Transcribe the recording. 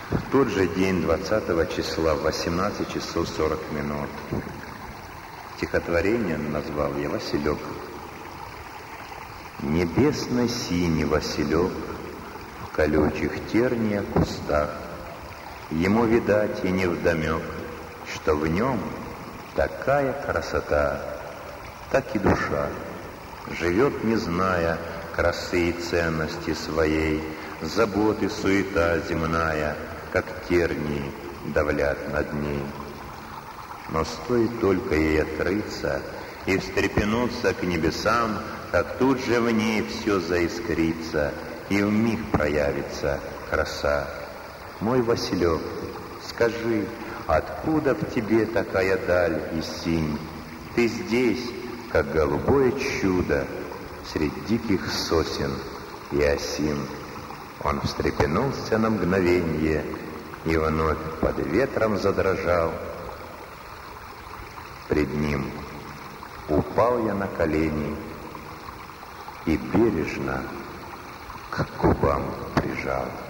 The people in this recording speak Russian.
В тот же день, 20 числа, в 18 часов 40 минут, стихотворение назвал я «Василек». Небесно-синий Василек в колючих терниях кустах, ему, видать, и невдомек, что в нем такая красота, так и душа живет, не зная красы и ценности своей, заботы, суета земная, как тернии, давлят над ней. Но стоит только ей открыться и встрепенуться к небесам, как тут же в ней все заискрится, и вмиг проявится краса. Мой Василек, скажи, откуда в тебе такая даль и синь? Ты здесь, как голубое чудо, средь диких сосен и осин. Он встрепенулся на мгновенье и вновь под ветром задрожал. Пред ним упал я на колени и бережно к губам прижал.